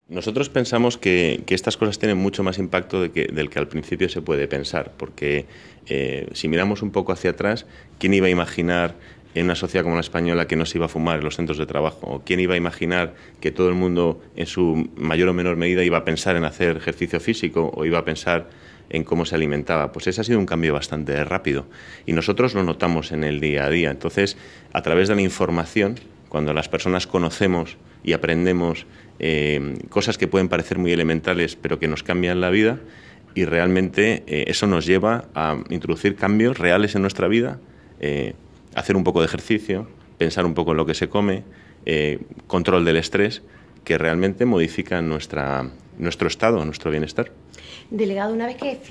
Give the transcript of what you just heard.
Nosotros pensamos que estas cosas tienen mucho más impacto del que al principio se puede pensar, porque si miramos un poco hacia atrás, ¿quién iba a imaginar en una sociedad como la española que no se iba a fumar en los centros de trabajo? ¿O quién iba a imaginar que todo el mundo, en su mayor o menor medida, iba a pensar en hacer ejercicio físico o iba a pensar en cómo se alimentaba? Pues ese ha sido un cambio bastante rápido y nosotros lo notamos en el día a día. Entonces, a través de la información, cuando las personas conocemos y aprendemos cosas que pueden parecer muy elementales pero que nos cambian la vida, y realmente eso nos lleva a introducir cambios reales en nuestra vida, hacer un poco de ejercicio, pensar un poco en lo que se come, control del estrés, que realmente modifican nuestro estado, nuestro bienestar. Delegado, una vez que